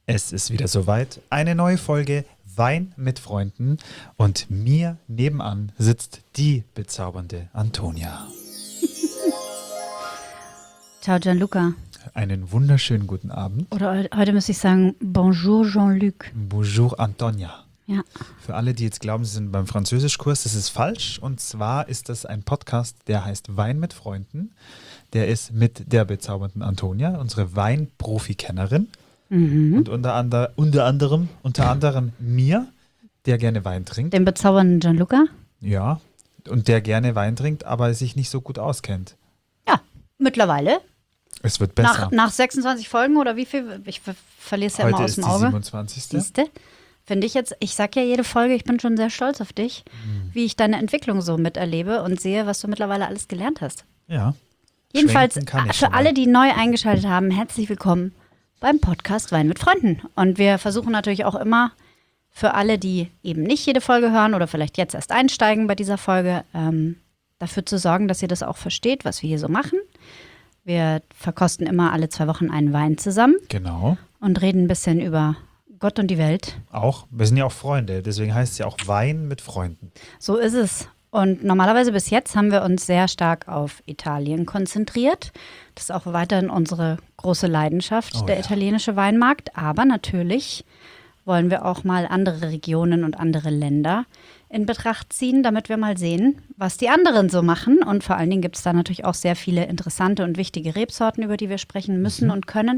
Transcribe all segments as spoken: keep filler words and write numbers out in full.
Es ist wieder soweit. Eine neue Folge Wein mit Freunden. Und mir nebenan sitzt die bezaubernde Antonia. Ciao Gianluca. Einen wunderschönen guten Abend. Oder heute müsste ich sagen, bonjour Jean-Luc. Bonjour Antonia. Ja. Für alle, die jetzt glauben, sie sind beim Französischkurs, das ist falsch. Und zwar ist das ein Podcast, der heißt Wein mit Freunden. Der ist mit der bezaubernden Antonia, unsere Weinprofi-Kennerin. Mhm. Und unter, ander, unter anderem unter anderem mir, der gerne Wein trinkt. Den bezaubernden Gianluca? Ja, und der gerne Wein trinkt, aber sich nicht so gut auskennt. Ja, mittlerweile. Es wird besser. Nach, nach sechsundzwanzig Folgen oder wie viel? Ich ver verliere es ja Heute immer aus dem Auge. Heute ist die siebenundzwanzigste Siehste? Finde ich jetzt, ich sag ja jede Folge, ich bin schon sehr stolz auf dich, mhm. wie ich deine Entwicklung so miterlebe und sehe, was du mittlerweile alles gelernt hast. Ja. Jedenfalls für alle, die neu eingeschaltet haben, herzlich willkommen beim Podcast Wein mit Freunden. Und wir versuchen natürlich auch immer für alle, die eben nicht jede Folge hören oder vielleicht jetzt erst einsteigen bei dieser Folge, ähm, dafür zu sorgen, dass ihr das auch versteht, was wir hier so machen. Wir verkosten immer alle zwei Wochen einen Wein zusammen. Genau. Und reden ein bisschen über Gott und die Welt. Auch, wir sind ja auch Freunde, deswegen heißt es ja auch Wein mit Freunden. So ist es. Und normalerweise bis jetzt haben wir uns sehr stark auf Italien konzentriert. Das ist auch weiterhin unsere große Leidenschaft, oh, der ja. italienische Weinmarkt. Aber natürlich wollen wir auch mal andere Regionen und andere Länder in Betracht ziehen, damit wir mal sehen, was die anderen so machen. Und vor allen Dingen gibt es da natürlich auch sehr viele interessante und wichtige Rebsorten, über die wir sprechen müssen mhm. und können.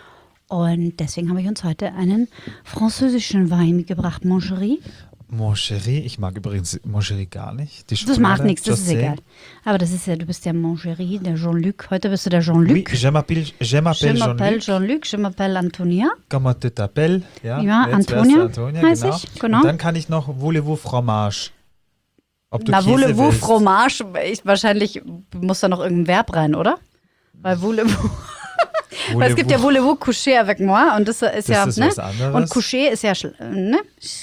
Und deswegen habe ich uns heute einen französischen Wein mitgebracht, Moncherie. Moncherie, ich mag übrigens Moncherie gar nicht. Die das macht nichts, das ist egal. Aber das ist ja, du bist der Moncherie, der Jean-Luc. Heute bist du der Jean-Luc. Oui, je m'appelle je m'appelle Jean-Luc. Jean-Luc, je m'appelle Antonia. Comment tu t'appelles? Ja, ja Antonia, Antonia heißt genau. ich. Genau. Und dann kann ich noch Voulez-vous Fromage. Ob du Na, Käse Voulez-vous willst. Fromage, ich, wahrscheinlich muss da noch irgendein Verb rein, oder? Weil Voulez-vous... Weil es gibt ja Voulez-vous coucher avec moi und das ist das ja, ist ne? was anderes. Und coucher ist ja, ne?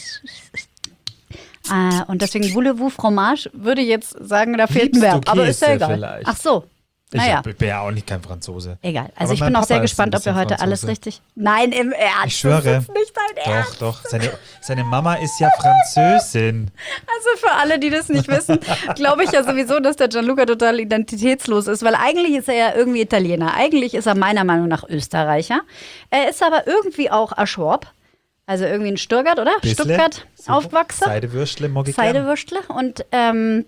Äh, und deswegen Voulez-vous Fromage würde ich jetzt sagen, da fehlt ein Liebst Verb, du aber ist ja Käse egal. vielleicht? Ach so. Naja. Ich bin ja auch nicht kein Franzose. Egal. Also aber ich bin auch Papa sehr gespannt, ob wir heute Franzose. alles richtig... Nein, im Ernst. Ich schwöre. Das ist nicht dein Ernst. Doch, doch. Seine, seine Mama ist ja Französin. Also für alle, die das nicht wissen, glaube ich ja sowieso, dass der Gianluca total identitätslos ist, weil eigentlich ist er ja irgendwie Italiener. Eigentlich ist er meiner Meinung nach Österreicher. Er ist aber irgendwie auch Aschorb. Also irgendwie ein Stuttgart, oder? Bissle. Stuttgart So. aufgewachsen. Seidewürstle, mag ich gern. Seidewürstle. Und, ähm,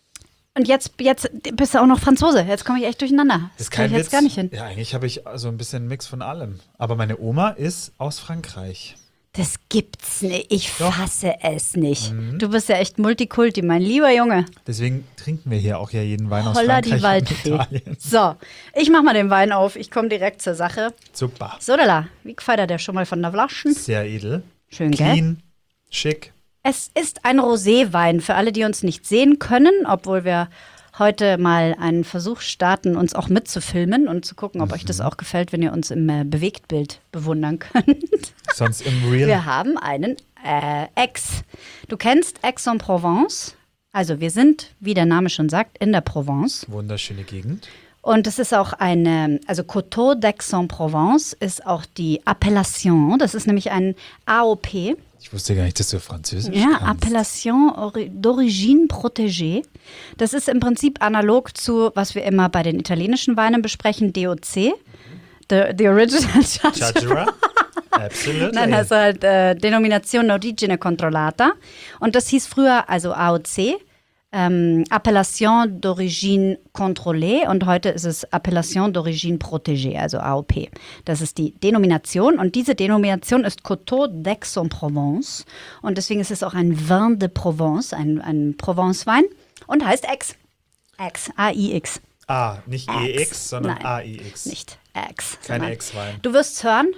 und jetzt, jetzt bist du auch noch Franzose. Jetzt komme ich echt durcheinander. Das ist krieg kein ich jetzt Witz. gar nicht hin. Ja, eigentlich habe ich so ein bisschen einen Mix von allem. Aber meine Oma ist aus Frankreich. Das gibt's nicht. Ich Doch. fasse es nicht. Mhm. Du bist ja echt Multikulti, mein lieber Junge. Deswegen trinken wir hier auch ja jeden Wein aus Holla Frankreich die Waldfee. und Italien. So, ich mach mal den Wein auf. Ich komme direkt zur Sache. Super. So, da, wie gefeiert der schon mal von der Flaschen? Sehr edel. Schön, gell? Clean, schick. Es ist ein Roséwein für alle, die uns nicht sehen können, obwohl wir heute mal einen Versuch starten, uns auch mitzufilmen und zu gucken, ob Mhm. euch das auch gefällt, wenn ihr uns im äh, Bewegtbild bewundern könnt. Sonst im Real. Wir haben einen äh, Aix. Du kennst Aix-en-Provence. Also wir sind, wie der Name schon sagt, in der Provence. Wunderschöne Gegend. Und es ist auch eine, also Coteau d'Aix-en-Provence ist auch die Appellation. Das ist nämlich ein A O P. Ich wusste gar nicht, dass du Französisch Ja, kannst. Appellation ori- d'origine protégée. Das ist im Prinzip analog zu, was wir immer bei den italienischen Weinen besprechen, D O C. The, the Original Chachera? Absolutely. Nein, also halt äh, Denominazione d'origine controllata. Und das hieß früher also A O C. Ähm, Appellation d'origine contrôlée und heute ist es Appellation d'origine protégée, also A O P. Das ist die Denomination und diese Denomination ist Coteau d'Aix-en-Provence und deswegen ist es auch ein Vin de Provence, ein, ein Provence-Wein und heißt Aix. Aix, A I X. Ah, nicht Aix. E X, sondern Nein, A I X. Nicht Aix. Kein sondern- Ex-Wein. Du wirst es hören.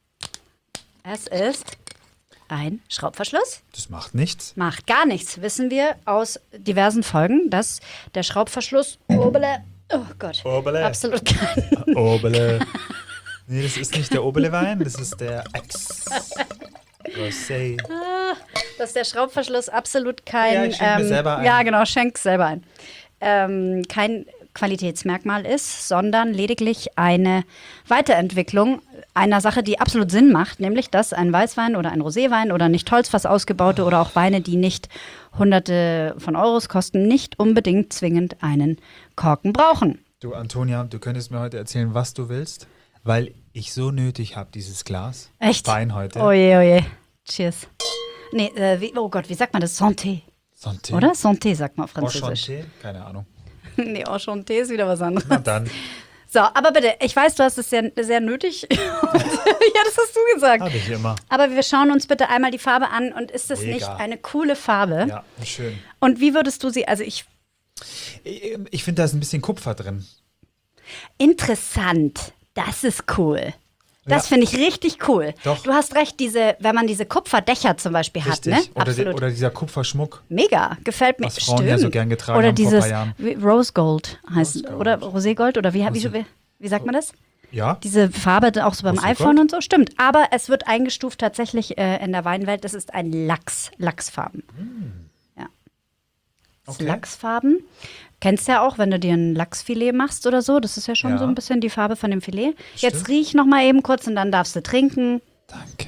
Es ist ein Schraubverschluss. Das macht nichts. Macht gar nichts, wissen wir aus diversen Folgen, dass der Schraubverschluss Oberle, oh Gott, Oberle. absolut kein, Oberle. Nee, das ist nicht der Oberle-Wein, das ist der Ex. Rosé. dass der Schraubverschluss absolut kein, Ja, ich schenk mir ähm, selber ein. ja genau, schenk selber ein, ähm, kein Qualitätsmerkmal ist, sondern lediglich eine Weiterentwicklung einer Sache, die absolut Sinn macht, nämlich dass ein Weißwein oder ein Roséwein oder nicht Holzfass ausgebaute oder auch Weine, die nicht Hunderte von Euros kosten, nicht unbedingt zwingend einen Korken brauchen. Du, Antonia, du könntest mir heute erzählen, was du willst, weil ich so nötig habe, dieses Glas. Echt? Wein heute. Oje, oje. Cheers. Nee, äh, wie, oh Gott, wie sagt man das? Santé. Santé. Oder? Santé sagt man auf Französisch. Enchanté? Keine Ahnung. Nee, Enchanté ist wieder was anderes. Na dann. So, aber bitte, ich weiß, du hast es sehr, sehr nötig. ja, das hast du gesagt. Habe ich immer. Aber wir schauen uns bitte einmal die Farbe an und ist das Mega. nicht eine coole Farbe? Ja, schön. Und wie würdest du sie, also ich, Ich, ich finde, da ist ein bisschen Kupfer drin. interessant, das ist cool. Das Ja. finde ich richtig cool. Doch. Du hast recht, diese, wenn man diese Kupferdächer zum Beispiel Richtig. hat, ne? Oder, die, Absolut. oder dieser Kupferschmuck. Mega, gefällt mir. Was Frauen Stimmt. ja so gern getragen oder haben vor ein dieses paar Jahren. wie- Rose Gold heißt, Rose Gold. oder Roségold oder wie, wie, wie, wie sagt man das? Ja. Diese Farbe auch so beim Roségold? iPhone und so, stimmt. Aber es wird eingestuft tatsächlich äh, in der Weinwelt, das ist ein Lachs, Lachsfarben. Ja. Das ist Okay. Lachsfarben. Kennst ja auch, wenn du dir ein Lachsfilet machst oder so, das ist ja schon Ja. so ein bisschen die Farbe von dem Filet. Stimmt. Jetzt riech noch mal eben kurz und dann darfst du trinken. Danke.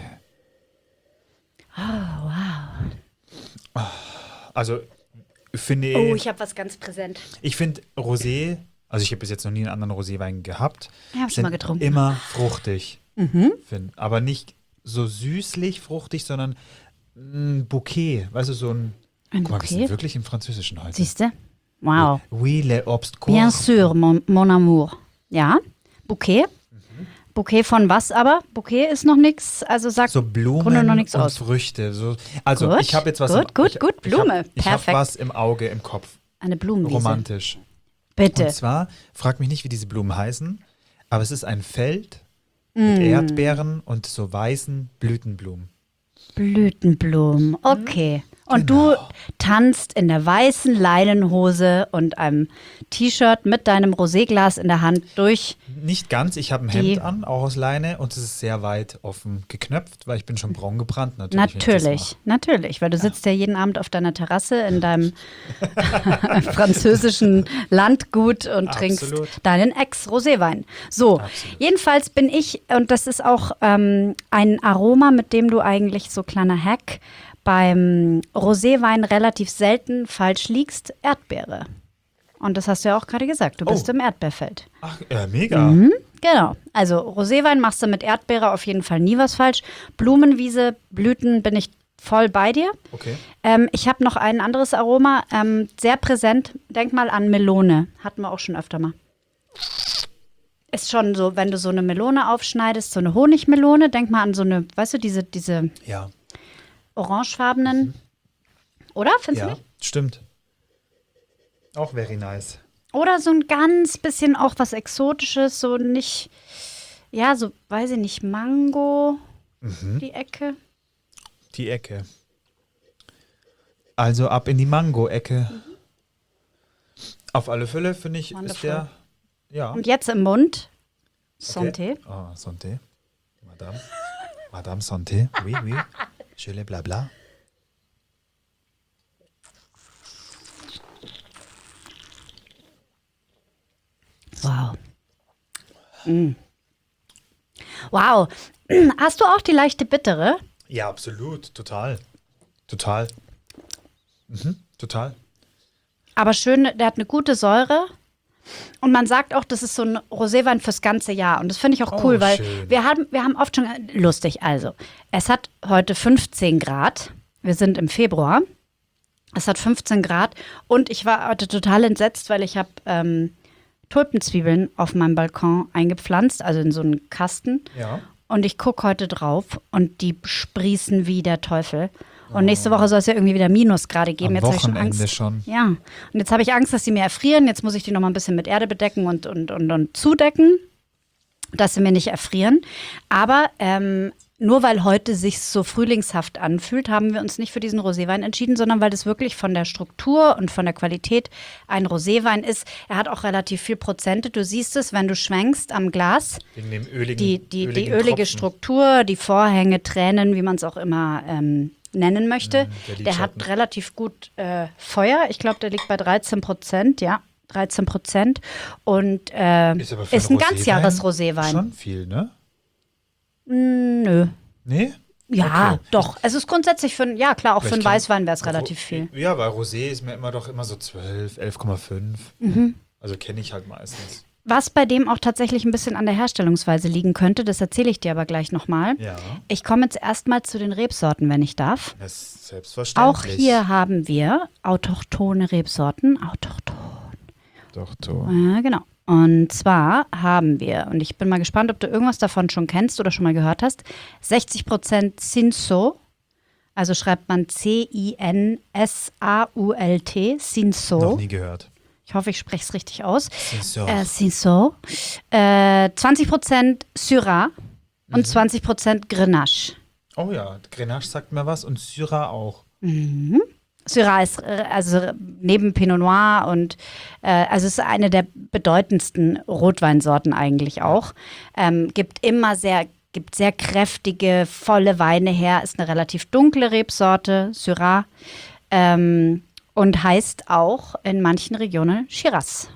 Oh, wow. Also, finde Oh, ich, ich habe was ganz präsent. ich finde Rosé, also ich habe bis jetzt noch nie einen anderen Roséwein gehabt, Ja, hab ich sind mal getrunken. immer fruchtig. Mhm. Find. Aber nicht so süßlich fruchtig, sondern ein Bouquet. Weißt du, so ein. Ein Guck mal, wir Bouquet? sind wirklich im Französischen heute. Siehst du? Wow. Oui, le obscur. Bien sûr, mon, mon amour. Ja, Bouquet. Bouquet von was aber? Bouquet ist noch nichts, also sagt So Grunde Blumen noch nichts und aus. Früchte. So. Also Gut, ich habe jetzt was gut, im, gut, ich, gut, Blume. Ich habe Perfekt. hab was im Auge, im Kopf. Eine Blumenwiese. Romantisch. Bitte. Und zwar, frag mich nicht, wie diese Blumen heißen, aber es ist ein Feld Mm. mit Erdbeeren und so weißen Blütenblumen. Blütenblumen, okay. Und Genau. du tanzt in der weißen Leinenhose und einem T-Shirt mit deinem Roséglas in der Hand durch. Nicht ganz, ich habe ein Die- Hemd an, auch aus Leine und es ist sehr weit offen geknöpft, weil ich bin schon braun gebrannt natürlich. wenn ich das Natürlich, natürlich, weil du sitzt ja jeden Abend auf deiner Terrasse in deinem französischen Landgut und trinkst Absolut. deinen Ex-Roséwein. So, Absolut. jedenfalls bin ich, und das ist auch ähm, ein Aroma, mit dem du eigentlich, so kleiner Hack, beim Roséwein relativ selten falsch liegst, Erdbeere. Und das hast du ja auch gerade gesagt, du bist Oh. im Erdbeerfeld. Ach, äh, mega. Mhm. Genau. Also Roséwein machst du mit Erdbeere auf jeden Fall nie was falsch. Blumenwiese, Blüten bin ich voll bei dir. Okay. Ähm, ich habe noch ein anderes Aroma, ähm, sehr präsent. Denk mal an Melone. Hatten wir auch schon öfter mal. Ist schon so, wenn du so eine Melone aufschneidest, so eine Honigmelone, denk mal an so eine, weißt du, diese, diese Ja, orangefarbenen. Oder? Findest du ja, nicht? stimmt. Auch very nice. Oder so ein ganz bisschen auch was Exotisches, so nicht, ja, so, weiß ich nicht, Mango, Mhm. die Ecke. Die Ecke. Also ab in die Mango-Ecke. Auf alle Fälle, finde ich, ist Wonderful. der. Ja. Und jetzt im Mund, Okay. Santé. Oh, Santé. Madame. Madame Santé. Oui, oui. Je le blabla. Wow. Mm. Wow. Hast du auch die leichte bittere? Ja, absolut. Total. Total. Mhm, total. Aber schön, der hat eine gute Säure. Und man sagt auch, das ist so ein Roséwein fürs ganze Jahr. Und das finde ich auch Oh, cool, weil schön. wir haben, wir haben oft schon, lustig, also, es hat heute fünfzehn Grad. Wir sind im Februar. Es hat fünfzehn Grad. Und ich war heute total entsetzt, weil ich habe ähm, Tulpenzwiebeln auf meinem Balkon eingepflanzt, also in so einen Kasten. Ja. Und ich gucke heute drauf und die sprießen wie der Teufel. Und nächste Woche soll es ja irgendwie wieder Minusgrade geben. Am Jetzt habe ich schon Wochenende Angst. schon. Ja. Und jetzt habe ich Angst, dass sie mir erfrieren. Jetzt muss ich die noch mal ein bisschen mit Erde bedecken und, und, und, und zudecken, dass sie mir nicht erfrieren. Aber ähm, nur weil heute sich so frühlingshaft anfühlt, haben wir uns nicht für diesen Roséwein entschieden, sondern weil das wirklich von der Struktur und von der Qualität ein Roséwein ist. Er hat auch relativ viel Prozente. Du siehst es, wenn du schwenkst am Glas. Wegen dem öligen, Die, die, die öligen ölige Tropfen. Struktur, die Vorhänge, Tränen, wie man es auch immer ähm, nennen möchte. Mm, der der hat Lidschatten. relativ gut äh, Feuer. Ich glaube, der liegt bei dreizehn Prozent, ja. dreizehn Prozent. Und äh, Ist, aber für ist ein einen Ganzjahres-Roséwein. Schon viel, ne? Mm, nö. Nee? Ja, Okay. doch. Es ist grundsätzlich für, ein- ja klar, auch für Vielleicht einen kann- Weißwein wäre es relativ viel. Ja, weil Rosé ist mir immer doch immer so zwölf, elf Komma fünf. Mhm. Also kenne ich halt meistens. Was bei dem auch tatsächlich ein bisschen an der Herstellungsweise liegen könnte, das erzähle ich dir aber gleich nochmal. Ja, Ich komme jetzt erstmal zu den Rebsorten, wenn ich darf. das ist selbstverständlich. Auch hier haben wir autochthone Rebsorten. Autochthon. Doch, du. Ja, genau. Und zwar haben wir, und ich bin mal gespannt, ob du irgendwas davon schon kennst oder schon mal gehört hast, sechzig Prozent Cinsault, also schreibt man C I N S A U L T, Noch Cinsault. nie gehört. Ich hoffe, ich spreche es richtig aus. So. Äh, Cinsault. Äh, zwanzig Prozent Syrah und Mhm. zwanzig Prozent Grenache. Oh ja, Grenache sagt mir was und Syrah auch. Mhm. Syrah ist äh, also neben Pinot Noir und äh, also es ist eine der bedeutendsten Rotweinsorten eigentlich auch. Ähm, gibt immer sehr, gibt sehr kräftige, volle Weine her. Ist eine relativ dunkle Rebsorte, Syrah. Ähm, und heißt auch in manchen Regionen Shiraz.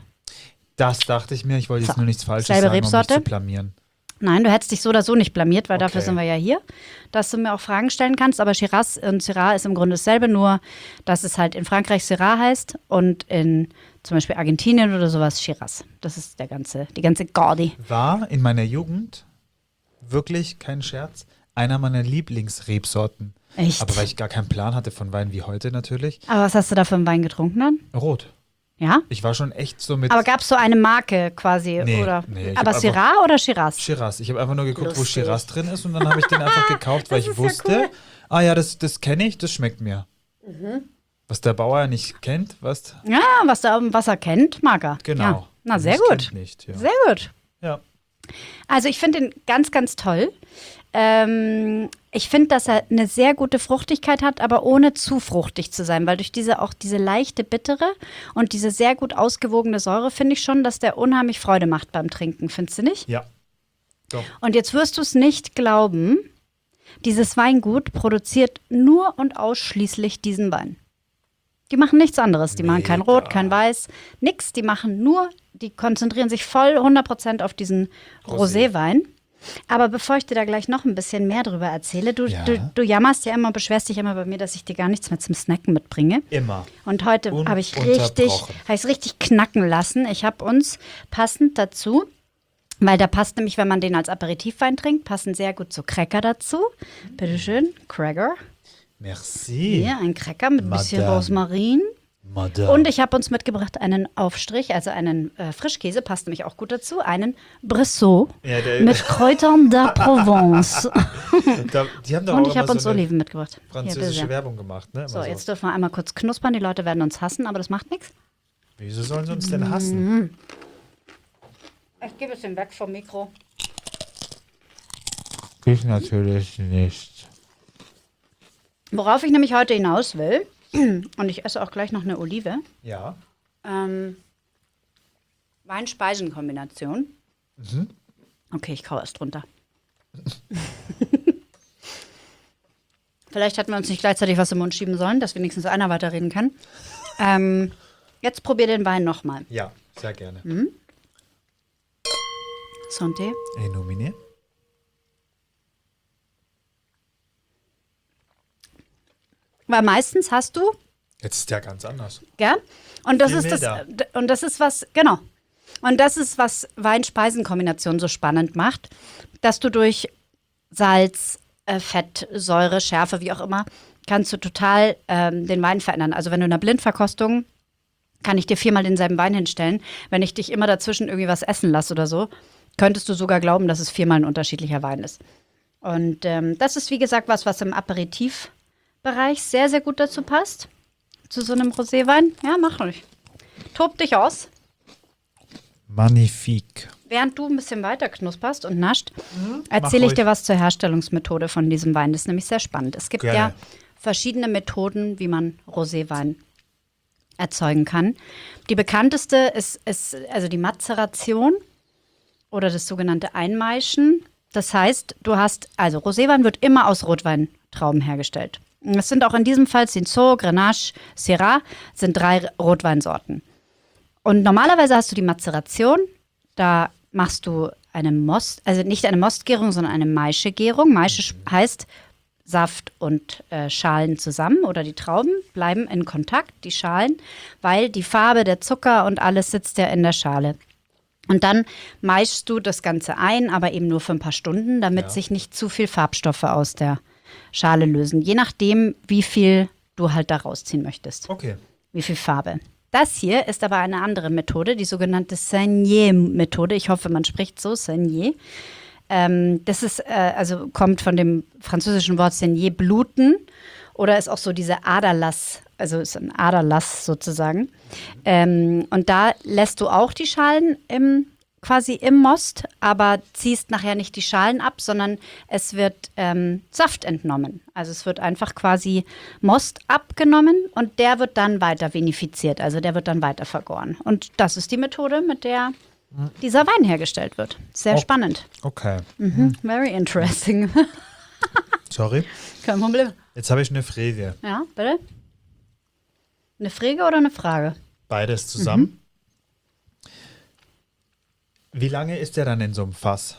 Das dachte ich mir, ich wollte jetzt So, nur nichts Falsches selbe sagen, um mich Rebsorte. zu blamieren. Nein, du hättest dich so oder so nicht blamiert, weil dafür Okay. sind wir ja hier, dass du mir auch Fragen stellen kannst. Aber Shiraz und Syrah ist im Grunde dasselbe, nur dass es halt in Frankreich Syrah heißt und in zum Beispiel Argentinien oder sowas Shiraz. Das ist der ganze, die ganze Gaudi. War in meiner Jugend, wirklich kein Scherz, einer meiner Lieblingsrebsorten. Echt? Aber weil ich gar keinen Plan hatte von Wein wie heute natürlich. Aber was hast du da für einen Wein getrunken dann? Rot. Ja? Ich war schon echt so mit Aber gab es so eine Marke quasi? Nee, oder? nee, ich Aber hab Syrah oder Shiraz? Shiraz. Ich habe einfach nur geguckt, wo Lustig. Shiraz drin ist und dann habe ich den einfach gekauft, weil Das ich ist ja wusste, cool. ah ja, das, das kenne ich, das schmeckt mir. Mhm. Was der Bauer nicht kennt, was? Ja, was der im Wasser kennt, mag er. Genau. Ja. Na, sehr Das gut. kennt Nicht, ja. Sehr gut. ja. Also ich finde ihn ganz, ganz toll. Ähm, ich finde, dass er eine sehr gute Fruchtigkeit hat, aber ohne zu fruchtig zu sein, weil durch diese auch diese leichte Bittere und diese sehr gut ausgewogene Säure finde ich schon, dass der unheimlich Freude macht beim Trinken, findest du nicht? Ja. Doch. Und jetzt wirst du es nicht glauben, dieses Weingut produziert nur und ausschließlich diesen Wein. Die machen nichts anderes. Die machen kein Mega. Rot, kein Weiß, nix. Die machen nur, die konzentrieren sich voll hundert Prozent auf diesen Rosé. Roséwein. Aber bevor ich dir da gleich noch ein bisschen mehr drüber erzähle, du, Ja. du, du jammerst ja immer, beschwerst dich immer bei mir, dass ich dir gar nichts mehr zum Snacken mitbringe. Immer. Und heute habe ich richtig, Ununterbrochen. habe ich es richtig knacken lassen. Ich habe uns passend dazu, weil da passt nämlich, wenn man den als Aperitivwein trinkt, passen sehr gut so Cracker dazu. Bitteschön, Cracker. Merci. Hier, ein Cracker mit ein bisschen Madame. Rosmarin. Madame. Und ich habe uns mitgebracht einen Aufstrich, also einen äh, Frischkäse, passt nämlich auch gut dazu, einen Bressot Ja, der- mit Kräutern der Provence. da, die haben doch Und auch ich habe immer uns so eine Oliven mitgebracht. Hier, französische bitte. Werbung gemacht, ne? Immer So, jetzt dürfen wir einmal kurz knuspern. Die Leute werden uns hassen, aber das macht nichts. Wieso sollen sie uns denn hassen? Ich gebe es den weg vom Mikro. Ich natürlich nicht. Worauf ich nämlich heute hinaus will, und ich esse auch gleich noch eine Olive, Ja. ähm, Wein-Speisen-Kombination. Mhm. Okay, ich kau erst runter. Vielleicht hätten wir uns nicht gleichzeitig was im Mund schieben sollen, dass wenigstens einer weiterreden kann. Ähm, jetzt probier den Wein nochmal. Ja, sehr gerne. Mhm. Santé. Et nominé. Weil meistens hast du, Jetzt ist der ganz anders. gell? Und das Viel ist das, milder. d- und das ist was, genau. Und das ist, was Wein-Speisen-Kombination so spannend macht, dass du durch Salz, äh, Fett, Säure, Schärfe, wie auch immer, kannst du total ähm, den Wein verändern. Also wenn du in einer Blindverkostung, kann ich dir viermal denselben Wein hinstellen. Wenn ich dich immer dazwischen irgendwie was essen lasse oder so, könntest du sogar glauben, dass es viermal ein unterschiedlicher Wein ist. Und ähm, das ist, wie gesagt, was, was im Aperitivbereich sehr, sehr gut dazu passt. Zu so einem Roséwein. Ja, mach ruhig. Tob dich aus. Magnifique. Während du ein bisschen weiter knusperst und nascht, erzähle ich ruhig. dir was zur Herstellungsmethode von diesem Wein. Das ist nämlich sehr spannend. Es gibt Gerne. ja verschiedene Methoden, wie man Roséwein erzeugen kann. Die bekannteste ist, ist also die Mazeration oder das sogenannte Einmaischen. Das heißt, du hast, also Roséwein wird immer aus Rotweintrauben hergestellt. Es sind auch in diesem Fall Cinsault, Grenache, Syrah, sind drei Rotweinsorten. Und normalerweise hast du die Mazeration, da machst du eine Most, also nicht eine Mostgärung, sondern eine Maischegärung. Maische heißt Saft und äh, Schalen zusammen oder die Trauben bleiben in Kontakt, die Schalen, weil die Farbe, der Zucker und alles sitzt ja in der Schale. Und dann maischst du das Ganze ein, aber eben nur für ein paar Stunden, damit Ja. sich nicht zu viel Farbstoffe aus der Schale lösen. Je nachdem, wie viel du halt da rausziehen möchtest. Okay. Wie viel Farbe. Das hier ist aber eine andere Methode, die sogenannte Saigné-Methode. Ich hoffe, man spricht so, Saigné. Ähm, das ist, äh, also kommt von dem französischen Wort Saigné, bluten. Oder ist auch so diese Aderlass, also ist ein Aderlass sozusagen. Ähm, und da lässt du auch die Schalen im, quasi im Most, aber ziehst nachher nicht die Schalen ab, sondern es wird ähm, Saft entnommen. Also es wird einfach quasi Most abgenommen und der wird dann weiter vinifiziert, also der wird dann weiter vergoren. Und das ist die Methode, mit der dieser Wein hergestellt wird. Sehr Oh. spannend. Okay. Mhm. Very interesting. Sorry. Kein Problem. Jetzt habe ich eine Frage. Ja, bitte? Eine Frage oder eine Frage? Beides zusammen. Wie lange ist der dann in so einem Fass?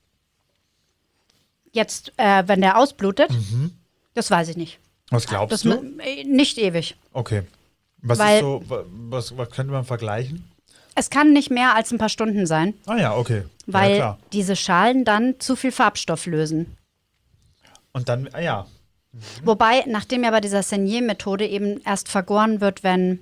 Jetzt, äh, wenn der ausblutet, das weiß ich nicht. Was glaubst Das du? mu- äh, nicht ewig. Okay. Was Weil- ist so, wa- was, was könnte man vergleichen? Es kann nicht mehr als ein paar Stunden sein, Ah ja, okay. weil ja, klar. diese Schalen dann zu viel Farbstoff lösen. Und dann, ah ja, Wobei, nachdem ja bei dieser Saigné-Methode eben erst vergoren wird, wenn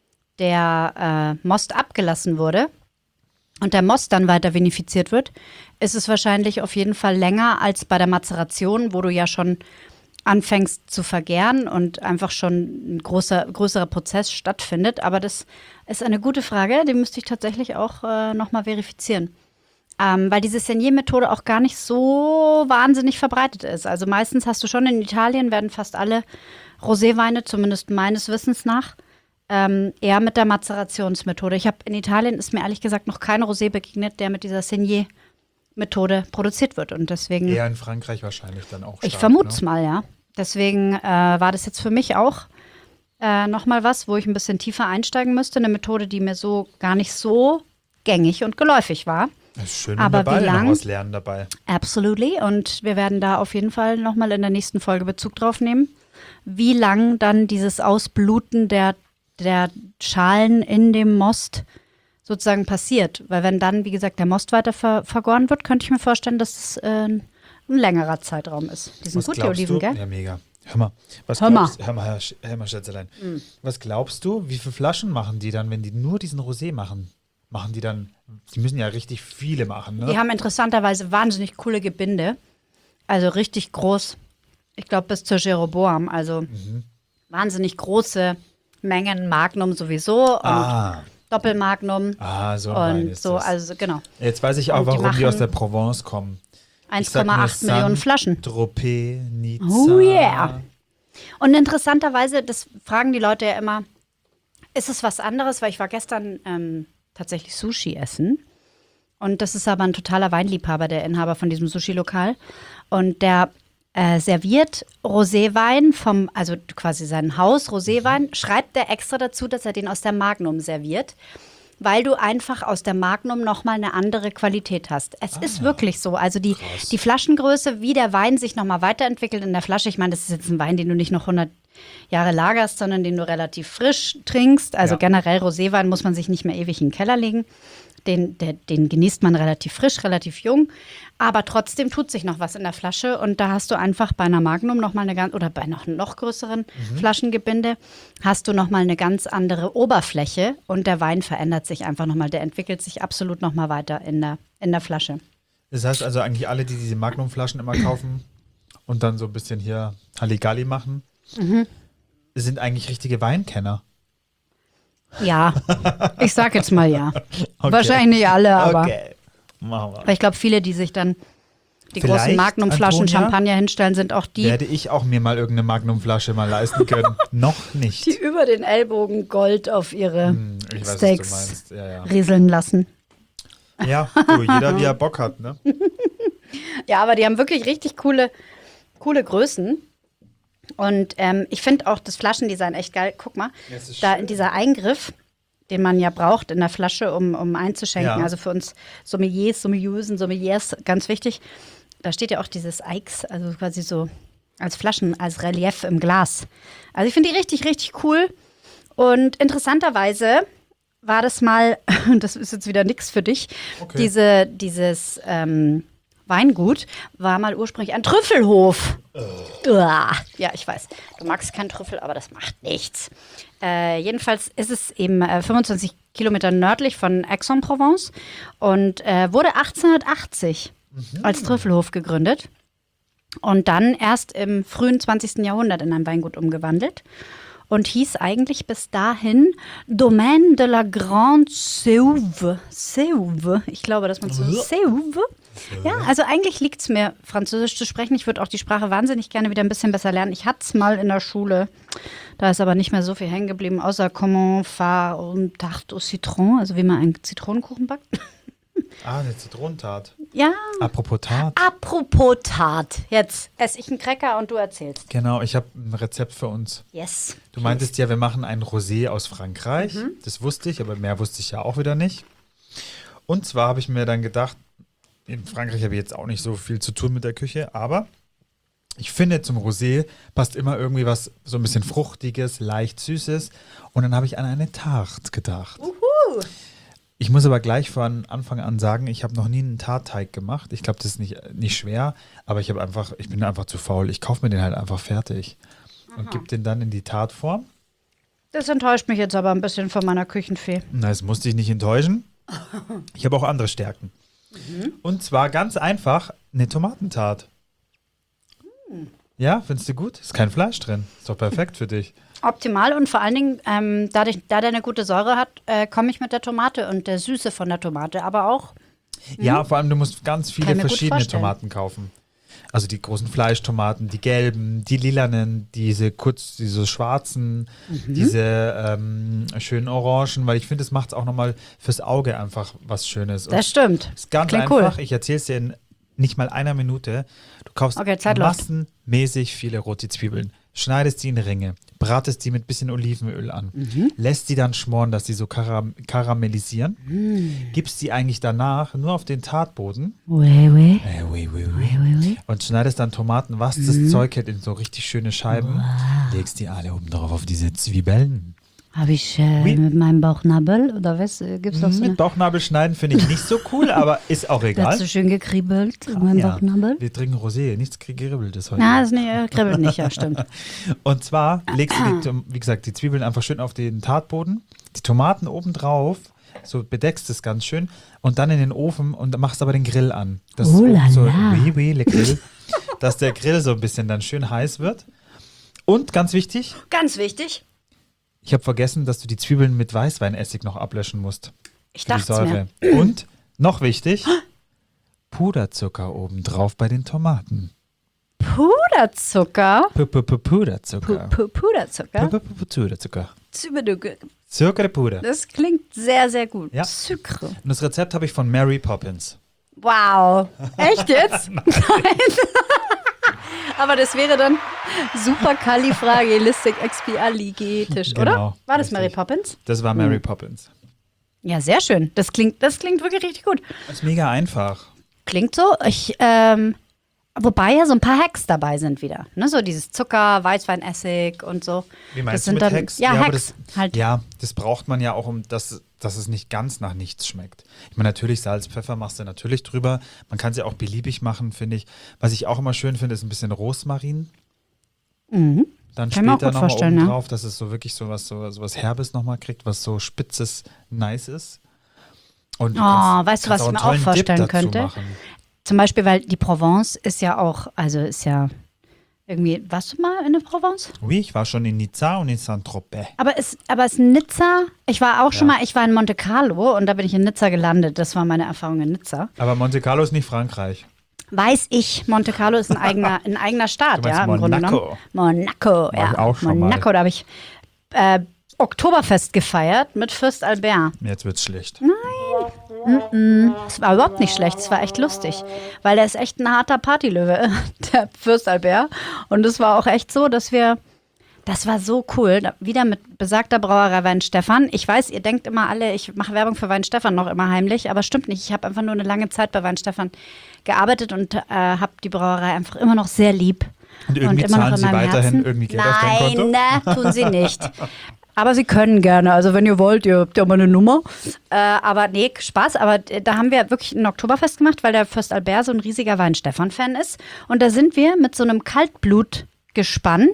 der äh, Most abgelassen wurde und der Most dann weiter vinifiziert wird, ist es wahrscheinlich auf jeden Fall länger als bei der Mazeration, wo du ja schon anfängst zu vergären und einfach schon ein großer, größerer Prozess stattfindet. Aber das ist eine gute Frage, die müsste ich tatsächlich auch äh, nochmal verifizieren. Ähm, weil diese Saigné-Methode auch gar nicht so wahnsinnig verbreitet ist. Also meistens hast du schon in Italien, werden fast alle Roséweine, zumindest meines Wissens nach, ähm, eher mit der Mazerationsmethode. Ich habe in Italien, ist mir ehrlich gesagt noch kein Rosé begegnet, der mit dieser Saigné-Methode produziert wird. Und deswegen, eher in Frankreich wahrscheinlich dann auch stark. ich vermute es ne? mal, ja. Deswegen äh, war das jetzt für mich auch äh, nochmal was, wo ich ein bisschen tiefer einsteigen müsste. Eine Methode, die mir so gar nicht so gängig und geläufig war. Das ist schön, wenn Aber wir beide wie noch lang? was lernen dabei. Absolutely. Und wir werden da auf jeden Fall nochmal in der nächsten Folge Bezug drauf nehmen, wie lang dann dieses Ausbluten der, der Schalen in dem Most sozusagen passiert. Weil wenn dann, wie gesagt, der Most weiter ver vergoren wird, könnte ich mir vorstellen, dass es äh, ein längerer Zeitraum ist. Die sind Was gut, die glaubst Oliven, du? gell? Ja, mega. Hör mal. Was Hör mal. glaubst, hör mal, Herr, Sch- hör mal Schätzelein. Was glaubst du, wie viele Flaschen machen die dann, wenn die nur diesen Rosé machen? Machen die dann, die müssen ja richtig viele machen, ne? Die haben interessanterweise wahnsinnig coole Gebinde. Also richtig groß. Ich glaube bis zur Jeroboam. Also Mhm. wahnsinnig große Mengen. Magnum sowieso und ah, Doppelmagnum. ah, so ein Wein Und ist so, das. also genau. Jetzt weiß ich auch, und die warum die aus machen der Provence kommen. Ich eins sag Komma nur acht Millionen Flaschen. Saint-Tropez, Nizza. Oh yeah. Und interessanterweise, das fragen die Leute ja immer, ist es was anderes? Weil ich war gestern ähm, tatsächlich Sushi essen. Und das ist aber ein totaler Weinliebhaber, der Inhaber von diesem Sushi-Lokal. Und der äh, serviert Roséwein vom, also quasi sein Haus, Roséwein, schreibt er extra dazu, dass er den aus der Magnum serviert, weil du einfach aus der Magnum nochmal eine andere Qualität hast. Es ist wirklich so. Also die, die Flaschengröße, wie der Wein sich nochmal weiterentwickelt in der Flasche. Ich meine, das ist jetzt ein Wein, den du nicht noch hundert Jahre lagerst, sondern den du relativ frisch trinkst. Also Ja. generell Roséwein muss man sich nicht mehr ewig in den Keller legen. Den, der, den genießt man relativ frisch, relativ jung. Aber trotzdem tut sich noch was in der Flasche. Und da hast du einfach bei einer Magnum nochmal eine ganz, oder bei noch, noch größeren Flaschengebinde, hast du nochmal eine ganz andere Oberfläche. Und der Wein verändert sich einfach nochmal. Der entwickelt sich absolut nochmal weiter in der, in der Flasche. Das heißt also eigentlich alle, die diese Magnum-Flaschen immer kaufen und dann so ein bisschen hier Halligalli machen, Mhm. sind eigentlich richtige Weinkenner. Ja, ich sag jetzt mal ja. Okay. Wahrscheinlich nicht alle, aber. Okay, machen wir. Aber ich glaube, viele, die sich dann die Vielleicht, großen Magnumflaschen Antonia, Champagner hinstellen, sind auch die, Werde ich auch mir mal irgendeine Magnum-Flasche mal leisten können? Noch nicht. die über den Ellbogen Gold auf ihre Hm, ich weiß, Steaks was du meinst. Ja, ja. rieseln lassen. ja, du, jeder wie er Bock hat, ne? Ja, aber die haben wirklich richtig coole, coole Größen. Und ähm, ich finde auch das Flaschendesign echt geil. Guck mal, Ja, es ist da schön. in dieser Eingriff, den man ja braucht in der Flasche, um, um einzuschenken. Ja. Also für uns Sommeliers, Sommelieusen, Sommeliers, ganz wichtig. Da steht ja auch dieses Eiks, also quasi so als Flaschen, als Relief im Glas. Also ich finde die richtig, richtig cool. Und interessanterweise war das mal, das ist jetzt wieder nix für dich, Okay. diese, dieses ähm, Weingut war mal ursprünglich ein Trüffelhof. Uah. Ja, ich weiß, du magst keinen Trüffel, aber das macht nichts. Äh, jedenfalls ist es eben äh, fünfundzwanzig Kilometer nördlich von Aix-en-Provence und äh, wurde achtzehnhundertachtzig Mhm. als Trüffelhof gegründet und dann erst im frühen zwanzigsten Jahrhundert in ein Weingut umgewandelt und hieß eigentlich bis dahin Domaine de la Grande Seuve. Seuve, ich glaube, dass man so Seuve. Ja, also eigentlich liegt es mir, Französisch zu sprechen. Ich würde auch die Sprache wahnsinnig gerne wieder ein bisschen besser lernen. Ich hatte es mal in der Schule, da ist aber nicht mehr so viel hängen geblieben, außer comment faire une tarte au citron, also wie man einen Zitronenkuchen backt. Ah, eine Zitronentat. Ja, Apropos Tat. apropos Tat. Jetzt esse ich einen Cracker und du erzählst. Genau, ich habe ein Rezept für uns. Yes. Du meintest ja, wir machen ein Rosé aus Frankreich. Mhm. Das wusste ich, aber mehr wusste ich ja auch wieder nicht. Und zwar habe ich mir dann gedacht, in Frankreich habe ich jetzt auch nicht so viel zu tun mit der Küche, aber ich finde, zum Rosé passt immer irgendwie was so ein bisschen Fruchtiges, leicht Süßes. Und dann habe ich an eine Tarte gedacht. Uhu. Ich muss aber gleich von Anfang an sagen, ich habe noch nie einen Tartteig gemacht. Ich glaube, das ist nicht, nicht schwer, aber ich habe einfach, ich bin einfach zu faul. Ich kaufe mir den halt einfach fertig und gebe den dann in die Tartform. Das enttäuscht mich jetzt aber ein bisschen von meiner Küchenfee. Na, das musste ich nicht enttäuschen. Ich habe auch andere Stärken. Und zwar ganz einfach eine Tomatentart. Ja, findest du gut? Ist kein Fleisch drin. Ist doch perfekt für dich. Optimal und vor allen Dingen, ähm, dadurch, da der eine gute Säure hat, äh, komme ich mit der Tomate und der Süße von der Tomate, aber auch Ja, vor allem du musst ganz viele Kann mir gut verschiedene vorstellen. Tomaten kaufen. Also die großen Fleischtomaten, die gelben, die lilanen, diese kurz, diese schwarzen, Mhm. diese ähm, schönen Orangen, weil ich finde, das macht es auch nochmal fürs Auge einfach was Schönes. Und das stimmt. ist ganz Klingt einfach. cool. Ich erzähle es dir in nicht mal einer Minute. Du kaufst Okay, Zeit läuft. massenmäßig viele rote Zwiebeln, schneidest die in Ringe, bratest die mit bisschen Olivenöl an, Mhm. lässt die dann schmoren, dass die so karam karamellisieren, Mm. gibst die eigentlich danach nur auf den Tartboden Oui, oui. äh, oui, oui, oui. Oui, oui, oui. und schneidest dann Tomaten, was Mhm. das Zeug hat, in so richtig schöne Scheiben, legst die alle oben drauf auf diese Zwiebeln. Habe ich äh, Oui. mit meinem Bauchnabel oder was? Äh, Gibt es auch so Mit eine? Bauchnabel schneiden finde ich nicht so cool, aber ist auch Das egal. hat so schön gekribbelt in meinem Ja, Bauchnabel. wir trinken Rosé, nichts Geribbeltes heute. Na, das nicht, äh, kribbelt nicht, ja, stimmt. Und zwar legst du, die, Tom- wie gesagt, die Zwiebeln einfach schön auf den Tartboden, die Tomaten oben drauf, so bedeckst es ganz schön und dann in den Ofen und machst aber den Grill an. Das Oh ist la so, la. oui, oui, le Grill, dass der Grill so ein bisschen dann schön heiß wird. Und ganz wichtig, Ganz wichtig. ich habe vergessen, dass du die Zwiebeln mit Weißweinessig noch ablöschen musst. Ich Für die dachte mir. Säure. Und noch wichtig, Puderzucker oben drauf bei den Tomaten. Puderzucker. P -p -p Pu Puderzucker. Pu Puderzucker. P -p -p Puderzucker. Zwiebelducke. Zucker de Puder. Das klingt sehr, sehr gut. Ja. Sucre. Und das Rezept habe ich von Mary Poppins. Wow. Echt jetzt? Nein. Aber das wäre dann superkalifragilistikexpialigetisch, oder? Genau, War das richtig. Mary Poppins? Das war Mary Poppins. Ja, sehr schön. Das klingt, das klingt wirklich richtig gut. Das ist mega einfach. Klingt so. Ich, ähm, wobei ja so ein paar Hacks dabei sind wieder. Ne? So dieses Zucker, Weißweinessig und so. Wie meinst das du sind mit dann, Hacks? Ja, aber Hacks. das, halt. ja, das braucht man ja auch, um das, dass es nicht ganz nach nichts schmeckt. Ich meine, natürlich Salz, Pfeffer machst du natürlich drüber. Man kann es ja auch beliebig machen, finde ich. Was ich auch immer schön finde, ist ein bisschen Rosmarin. Mhm. Dann Kann ich mir auch später gut nochmal vorstellen, oben ja. drauf, dass es so wirklich so was, so, so was Herbes nochmal kriegt, was so spitzes, nice ist. Und du Oh, kannst, weißt du, kannst was ich einen mir auch tollen Dip vorstellen dazu könnte? machen. Zum Beispiel, weil die Provence ist ja auch, also ist ja irgendwie, warst du mal in der Provence? Oui, ich war schon in Nizza und in Saint-Tropez. Aber ist, aber ist Nizza, ich war auch schon Ja. mal, ich war in Monte Carlo und da bin ich in Nizza gelandet. Das war meine Erfahrung in Nizza. Aber Monte Carlo ist nicht Frankreich. Weiß ich, Monte Carlo ist ein eigener, ein eigener Staat, Du meinst ja, im Grunde Monaco? genommen. Monaco, War ja. ich auch schon mal. Monaco, da habe ich äh, Oktoberfest gefeiert mit Fürst Albert. Jetzt wird's schlecht. Es war überhaupt nicht schlecht, es war echt lustig, weil der ist echt ein harter Partylöwe, der Fürst Albert. Und es war auch echt so, dass wir Das war so cool. Da, wieder mit besagter Brauerei Weinstefan. Ich weiß, ihr denkt immer alle, ich mache Werbung für Weinstefan noch immer heimlich, aber stimmt nicht. Ich habe einfach nur eine lange Zeit bei Weinstefan gearbeitet und äh, habe die Brauerei einfach immer noch sehr lieb. Und irgendwie und immer zahlen noch in Sie meinem weiterhin Herzen. irgendwie Geld auf dein Konto? Nein, ne, tun sie nicht. Aber sie können gerne, also wenn ihr wollt, ihr habt ja mal eine Nummer. Äh, aber nee, Spaß, aber da haben wir wirklich ein Oktoberfest gemacht, weil der Fürst Albert so ein riesiger Weinstefan-Fan ist. Und da sind wir mit so einem Kaltblutgespann,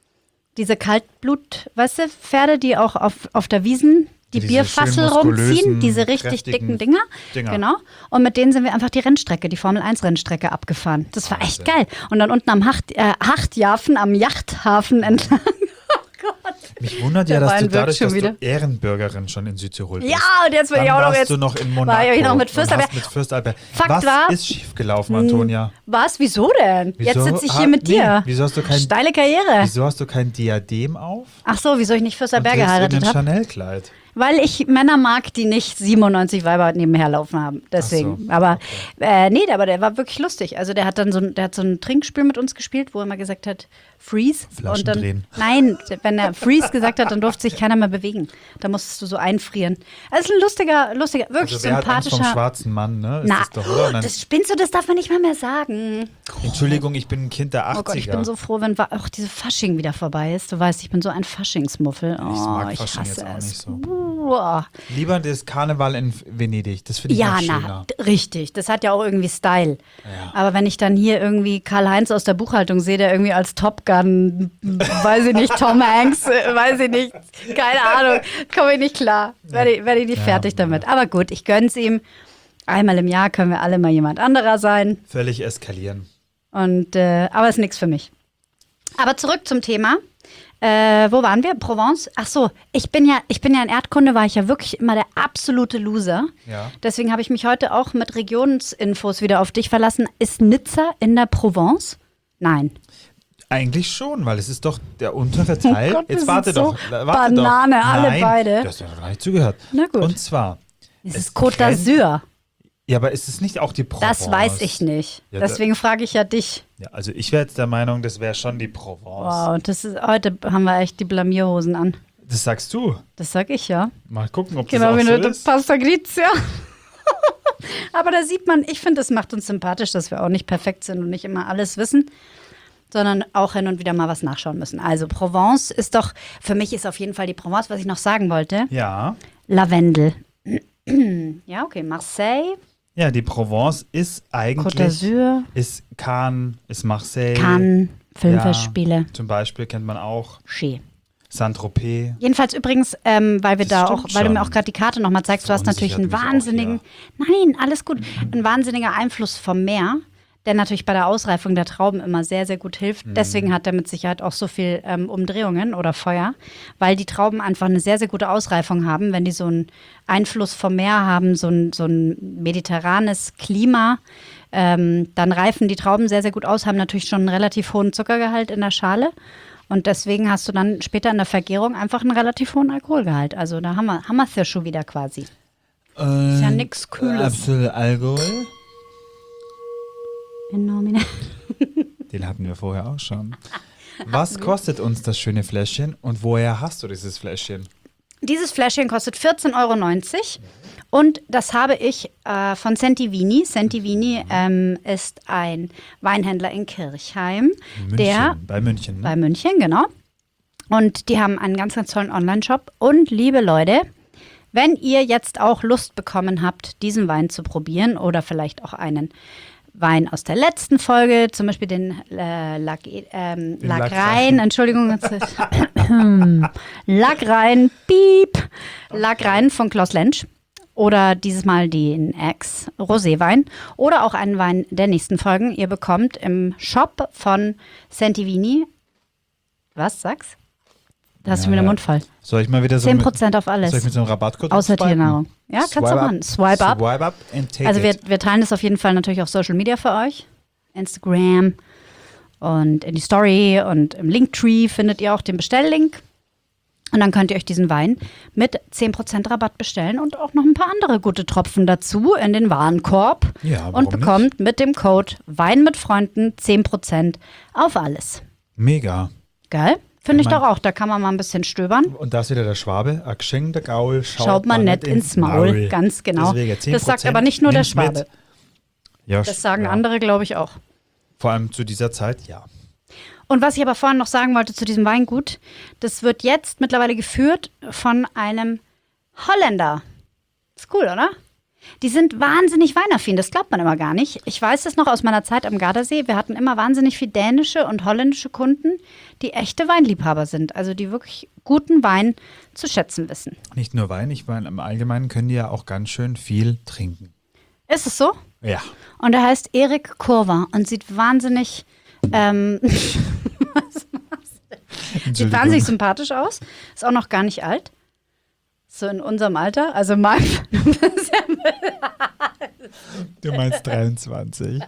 diese Kaltblut, weißt du, Pferde, die auch auf, auf der Wiesen die Diese Bierfassel schön rumziehen, muskulösen, diese richtig kräftigen dicken Dinger. Dinger. Genau. Und mit denen sind wir einfach die Rennstrecke, die Formel eins Rennstrecke abgefahren. Das war echt geil. Und dann unten am Hacht, äh, Hachtjafen, am Yachthafen entlang. Oh Gott. Mich wundert ja, Der dass Wein du wirkt dadurch, schon dass wieder. du Ehrenbürgerin schon in Südtirol bist. Ja, und jetzt bin Dann ich auch noch warst jetzt. du noch in Monaco. War ich noch mit und Fürst hast Albert. mit Fürst Albert. Fakt Was war- ist schiefgelaufen, Antonia? Was? Wieso denn? Wieso? Jetzt sitze ich Ah, hier mit nee, dir. wieso hast du kein- Steile Karriere. Wieso hast du kein Diadem auf? Ach so, wieso ich nicht Fürst Albert und trägst geheiratet irgendein habe? Chanel-Kleid? Weil ich Männer mag, die nicht siebenundneunzig Weiber nebenher laufen haben. Deswegen. Ach so, aber äh, nee, aber der war wirklich lustig. Also der hat dann so ein, der hat so ein Trinkspiel mit uns gespielt, wo er immer gesagt hat, Freeze. Flaschen und dann, drehen. Nein, wenn er Freeze gesagt hat, dann durfte sich keiner mehr bewegen. Da musstest du so einfrieren. Also ein lustiger, lustiger, wirklich Also wer hat Angst vom sympathischer. schwarzen Mann, ne? Ist Na, das doch, oder? Und dann, das spinnst du, das darf man nicht mal mehr sagen. Entschuldigung, ich bin ein Kind der achtziger. Oh Gott, ich bin so froh, wenn wa- auch diese Fasching wieder vorbei ist. Du weißt, ich bin so ein Faschingsmuffel. Oh, Ich mag ich Fasching hasse jetzt auch es. nicht so. Uah. Lieber das Karneval in Venedig, das finde ich Ja, noch na, schöner. d- richtig. Das hat ja auch irgendwie Style. Ja. Aber wenn ich dann hier irgendwie Karl-Heinz aus der Buchhaltung sehe, der irgendwie als Top Gun, weiß ich nicht, Tom Hanks, äh, weiß ich nicht, keine Ahnung, komme ich nicht klar. Werde ich, werde ich nicht Ja, fertig damit. Aber gut, ich gönn's ihm. Einmal im Jahr können wir alle mal jemand anderer sein. Völlig eskalieren. Und, äh, aber ist nichts für mich. Aber zurück zum Thema. Äh, wo waren wir? Provence? Ach so, ich bin ja, ich bin ja in Erdkunde, war ich ja wirklich immer der absolute Loser. Ja. Deswegen habe ich mich heute auch mit Regionsinfos wieder auf dich verlassen. Ist Nizza in der Provence? Nein. Eigentlich schon, weil es ist doch der untere Teil. Oh Gott, wir Jetzt sind warte so doch. Warte Banane, doch. alle Nein, beide. Du hast doch gar nicht zugehört. Na gut. Und zwar. Es es ist Côte trennt- d'Azur. Ja, aber ist es nicht auch die Provence? Das weiß ich nicht. Ja, da- Deswegen frage ich ja dich. Ja, also ich wäre jetzt der Meinung, das wäre schon die Provence. Wow, das ist, heute haben wir echt die Blamierhosen an. Das sagst du. Das sag ich ja. Mal gucken, ob Genau das wie auch eine so ist. Pasta Grizia. Aber da sieht man, ich finde, es macht uns sympathisch, dass wir auch nicht perfekt sind und nicht immer alles wissen, sondern auch hin und wieder mal was nachschauen müssen. Also Provence ist doch, für mich ist auf jeden Fall die Provence, was ich noch sagen wollte, Ja. Lavendel. Ja, okay, Marseille, Ja, die Provence ist Côte eigentlich. d'Azur, Ist Cannes, ist Marseille. Cannes, Filmfestspiele, Ja, zum Beispiel kennt man auch Ski. Saint-Tropez. Jedenfalls übrigens, ähm, weil wir Das da auch, stimmt weil du mir schon. auch gerade die Karte nochmal zeigst, du hast natürlich einen Verunsichert mich auch, wahnsinnigen, nein, alles gut, ein wahnsinniger Einfluss vom Meer, der natürlich bei der Ausreifung der Trauben immer sehr, sehr gut hilft. Mhm. Deswegen hat er mit Sicherheit auch so viel ähm, Umdrehungen oder Feuer, weil die Trauben einfach eine sehr, sehr gute Ausreifung haben, wenn die so einen Einfluss vom Meer haben, so ein, so ein mediterranes Klima. Ähm, dann reifen die Trauben sehr, sehr gut aus, haben natürlich schon einen relativ hohen Zuckergehalt in der Schale. Und deswegen hast du dann später in der Vergärung einfach einen relativ hohen Alkoholgehalt. Also da haben wir, haben wir es ja schon wieder quasi. Äh, Ist ja nix Kühles. Apfel Allgäu. In nomine. Den hatten wir vorher auch schon. Was kostet uns das schöne Fläschchen und woher hast du dieses Fläschchen? Dieses Fläschchen kostet vierzehn Euro neunzig und das habe ich äh, von Sentivini. Sentivini ähm, ist ein Weinhändler in Kirchheim, München, der bei München. Ne? bei München, genau. Und die haben einen ganz, ganz tollen Online-Shop. Und liebe Leute, wenn ihr jetzt auch Lust bekommen habt, diesen Wein zu probieren oder vielleicht auch einen Wein aus der letzten Folge, zum Beispiel den äh, Lack, ähm, Den Lack Lack Rhein, rein. Entschuldigung, jetzt ist- Lack Rhein, piep, Lack Rhein von Klaus Lentsch. Oder dieses Mal den Ex Roséwein oder auch einen Wein der nächsten Folgen. Ihr bekommt im Shop von Sentivini, was sag's? Da hast Ja, du mir den ja. Mund voll. Soll ich mal wieder so zehn mit, Prozent auf alles. soll ich mit so einem Rabattcode Außer swipen? Tiernahrung. Ja, kannst du Swipe machen. up. Swipe up. Swipe up and take Also wir, it. wir teilen das auf jeden Fall natürlich auf Social Media für euch. Instagram und in die Story und im Linktree findet ihr auch den Bestelllink. Und dann könnt ihr euch diesen Wein mit zehn Prozent Rabatt bestellen und auch noch ein paar andere gute Tropfen dazu in den Warenkorb. Ja, warum und bekommt mit dem Code Wein mit Freunden zehn Prozent auf alles. Mega. Geil? Finde ich Ich mein- doch auch. Da kann man mal ein bisschen stöbern. Und da ist wieder der Schwabe. A geschenkter Gaul schaut, Schaut man nicht ins Maul. Ganz genau. Deswegen zehn Das sagt Prozent aber nicht nur der nimm's mit. Schwabe. Ja, Das sagen ja. andere, glaube ich, auch. Vor allem zu dieser Zeit, ja. Und was ich aber vorhin noch sagen wollte zu diesem Weingut, das wird jetzt mittlerweile geführt von einem Holländer. Ist cool, oder? Die sind wahnsinnig weinaffin, das glaubt man immer gar nicht. Ich weiß das noch aus meiner Zeit am Gardasee. Wir hatten immer wahnsinnig viel dänische und holländische Kunden, die echte Weinliebhaber sind. Also die wirklich guten Wein zu schätzen wissen. Nicht nur Wein, ich meine, im Allgemeinen können die ja auch ganz schön viel trinken. Ist es so? Ja. Und er heißt Erik Kurva und sieht wahnsinnig, ähm, sieht wahnsinnig sympathisch aus. Ist auch noch gar nicht alt. So in unserem Alter, also mein. Du meinst dreiundzwanzig.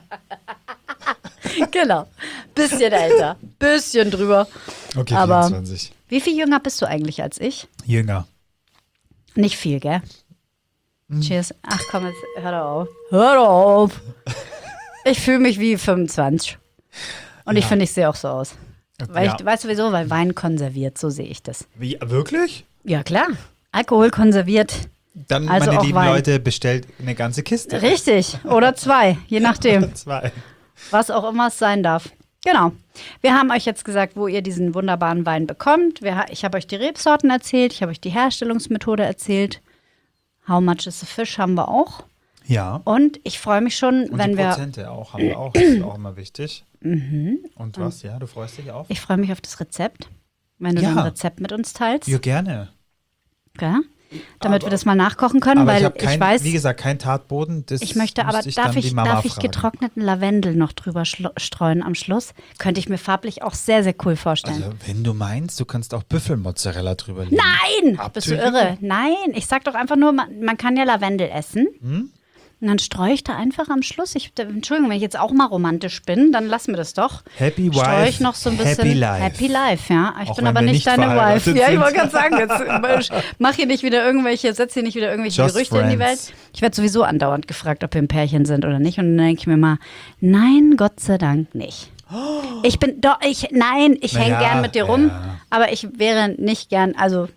Genau. Bisschen älter. Bisschen drüber. Okay, Aber vierundzwanzig. wie viel jünger bist du eigentlich als ich? Jünger. Nicht viel, gell? Hm. Cheers. Ach komm, jetzt hör doch auf. Hör doch auf. Ich fühle mich wie fünfundzwanzig. Und ich Ja. finde, ich sehe auch so aus. Weil Ja. ich, weißt du wieso? Weil Wein konserviert, so sehe ich das. Wie, wirklich? Ja, klar. Alkohol konserviert. Dann, Also meine auch lieben Wein. Leute, bestellt eine ganze Kiste. Richtig. Oder zwei, je nachdem. Zwei. Was auch immer es sein darf. Genau. Wir haben euch jetzt gesagt, wo ihr diesen wunderbaren Wein bekommt. Wir, ha- ich habe euch die Rebsorten erzählt, ich habe euch die Herstellungsmethode erzählt. How much is the fish haben wir auch. Ja. Und ich freue mich schon, Und wenn die wir. Prozente auch, haben wir auch. Das ist auch immer wichtig. Und was? Ja, du freust dich auf? Ich freue mich auf das Rezept, wenn du Ja. dein Rezept mit uns teilst. Ja, gerne. Gell? Damit Aber- wir das mal nachkochen können, Aber weil ich habe kein, weiß, wie gesagt, kein Tatboden. Das ich möchte aber, müsste ich darf dann ich, die Mama darf ich fragen. getrockneten Lavendel noch drüber schlo- streuen am Schluss? Könnte ich mir farblich auch sehr, sehr cool vorstellen. Also, wenn du meinst, du kannst auch Büffelmozzarella drüber legen. Nein! Bist du Abtüchen? irre? Nein, ich sag doch einfach nur, man, man kann ja Lavendel essen. Hm? Und dann streue ich da einfach am Schluss. Ich, Entschuldigung, wenn ich jetzt auch mal romantisch bin, dann lassen wir das doch. Happy Wife, Streue ich noch so ein bisschen. Happy Life. Happy Life, ja. Ich Auch bin wenn aber wir nicht nicht deine verheiratet Wife. Ja, ich sind. wollte gerade sagen, jetzt äh, mach hier nicht wieder irgendwelche, setz hier nicht wieder irgendwelche Just Gerüchte in die friends. Welt. Ich werde sowieso andauernd gefragt, ob wir ein Pärchen sind oder nicht. Und dann denke ich mir mal, nein, Gott sei Dank nicht. Ich bin doch, ich, nein, ich hänge Naja, gern mit dir rum, ja. aber ich wäre nicht gern, also.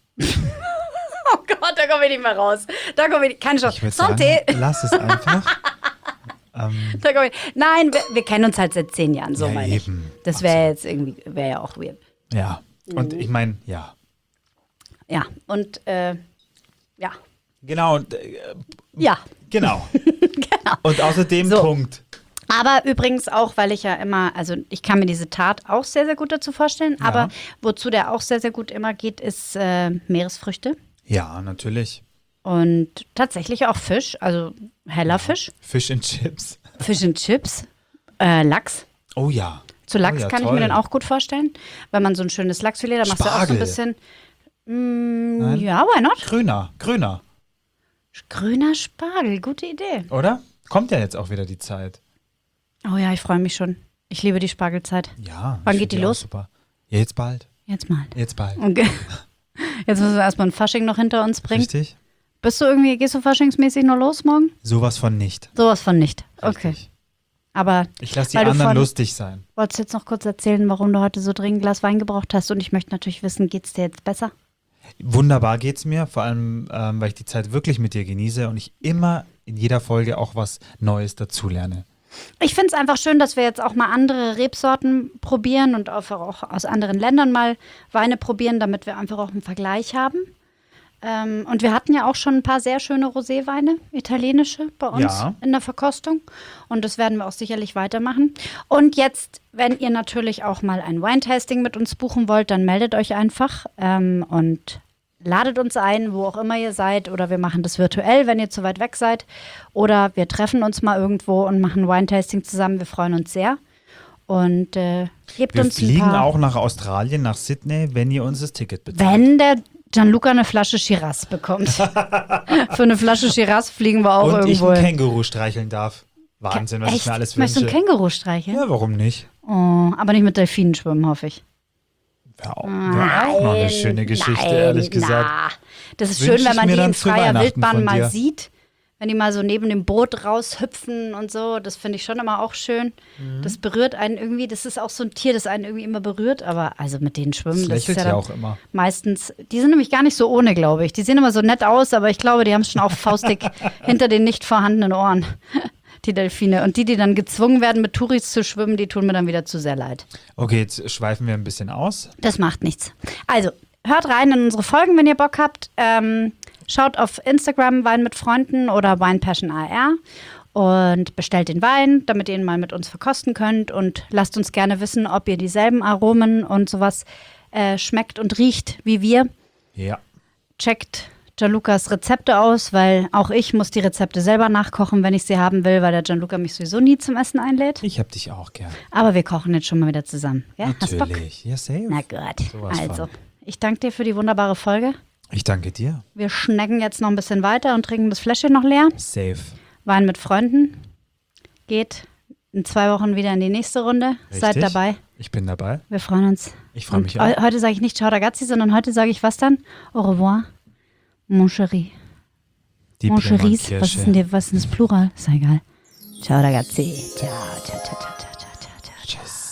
Oh Gott, da kommen wir nicht mehr raus. Da kommen wir nicht, keine Chance. Ich würde Santé. sagen, lass es einfach. ähm, Da kommen wir, nein, wir, wir kennen uns halt seit zehn Jahren, so Ja, meine ich. eben. Das wäre jetzt irgendwie, wäre ja auch weird. ja. Und ich meine, ja. Ja, und äh, ja, Genau. Und, äh, ja. genau. Genau. Und außerdem So. Punkt. Aber übrigens auch, weil ich ja immer, also ich kann mir diese Tat auch sehr, sehr gut dazu vorstellen, Ja. aber wozu der auch sehr, sehr gut immer geht, ist äh, Meeresfrüchte Ja, natürlich. und tatsächlich auch Fisch, also heller Fisch, Fish and Chips. Fish and Chips, äh, Lachs. Oh ja. Zu Lachs oh ja, kann ich toll. mir dann auch gut vorstellen, wenn man so ein schönes Lachsfilet, da machst du auch so ein Spargel. bisschen, mm, Nein? ja, why not? Grüner, grüner, Grüner Spargel, gute Idee. oder? Kommt ja jetzt auch wieder die Zeit. Oh ja, ich freue mich schon. Ich liebe die Spargelzeit. Ja. Wann ich geht find die auch los? Super. Ja, jetzt bald. Jetzt mal. Jetzt bald. Okay. Jetzt müssen wir erstmal ein Fasching noch hinter uns bringen. Richtig? Bist du irgendwie, gehst du faschingsmäßig noch los morgen? Sowas von nicht. Sowas von nicht. Okay. Richtig. Aber Ich lasse die Weil du anderen von- lustig sein. wolltest du jetzt noch kurz erzählen, warum du heute so dringend ein Glas Wein gebraucht hast? Und ich möchte natürlich wissen, geht's dir jetzt besser? Wunderbar geht's mir, vor allem, ähm, weil ich die Zeit wirklich mit dir genieße und ich immer in jeder Folge auch was Neues dazulerne. Ich finde es einfach schön, dass wir jetzt auch mal andere Rebsorten probieren und einfach auch aus anderen Ländern mal Weine probieren, damit wir einfach auch einen Vergleich haben. Ähm, und wir hatten ja auch schon ein paar sehr schöne Roséweine, italienische, bei uns Ja. in der Verkostung. Und das werden wir auch sicherlich weitermachen. Und jetzt, wenn ihr natürlich auch mal ein Wine-Tasting mit uns buchen wollt, dann meldet euch einfach ähm, und ladet uns ein, wo auch immer ihr seid. Oder wir machen das virtuell, wenn ihr zu weit weg seid. Oder wir treffen uns mal irgendwo und machen Wine-Tasting zusammen. Wir freuen uns sehr. Und äh, gebt Wir uns ein fliegen paar... auch nach Australien, nach Sydney, wenn ihr uns das Ticket bezahlt. Wenn der Gianluca eine Flasche Shiraz bekommt. Für eine Flasche Shiraz fliegen wir auch und ich irgendwo ein hin. Känguru streicheln darf. Wahnsinn, was ich Echt? mir alles Möchtest du wünsche. ein Känguru streicheln? Ja, warum nicht? Oh, aber nicht mit Delfinen schwimmen, hoffe ich. Wäre auch, wär auch noch eine schöne Geschichte, nein, ehrlich gesagt. Na. Das ist Wünsch schön, wenn ich man mir die dann in zu freier Weihnachten Wildbahn von mal dir. sieht. wenn die mal so neben dem Boot raushüpfen und so, das finde ich schon immer auch schön. Mhm. Das berührt einen irgendwie, das ist auch so ein Tier, das einen irgendwie immer berührt, aber also mit denen schwimmen, das, das ist ja, ja auch immer. Meistens, die sind nämlich gar nicht so ohne, glaube ich. Die sehen immer so nett aus, aber ich glaube, die haben es schon auch faustdick hinter den nicht vorhandenen Ohren, die Delfine. Und die, die dann gezwungen werden, mit Touris zu schwimmen, die tun mir dann wieder zu sehr leid. Okay, jetzt schweifen wir ein bisschen aus. Das macht nichts. Also, hört rein in unsere Folgen, wenn ihr Bock habt. Ähm, Schaut auf Instagram Wein mit Freunden oder Wine Passion A R und bestellt den Wein, damit ihr ihn mal mit uns verkosten könnt. Und lasst uns gerne wissen, ob ihr dieselben Aromen und sowas äh, schmeckt und riecht wie wir. Ja. Checkt Gianlucas Rezepte aus, weil auch ich muss die Rezepte selber nachkochen, wenn ich sie haben will, weil der Gianluca mich sowieso nie zum Essen einlädt. Ich hab dich auch gern. Aber wir kochen jetzt schon mal wieder zusammen. Ja? Natürlich. Hast Bock? Ja, safe. Na gut. Sowas Also, von. ich danke dir für die wunderbare Folge. Ich danke dir. Wir schnecken jetzt noch ein bisschen weiter und trinken das Fläschchen noch leer. Safe. Wein mit Freunden. Geht in zwei Wochen wieder in die nächste Runde. Richtig. Seid dabei. Ich bin dabei. Wir freuen uns. Ich freue Und mich auch. heu- heute sage ich nicht Ciao ragazzi, sondern heute sage ich was dann? Au revoir, mon chéri. Die Mon chéris. Was Plemannkirsche. ist denn, die, was ist denn das Plural? Ist ja egal. Ciao ragazzi. Ciao, ciao, ciao, ciao, ciao, ciao, ciao. Tschüss.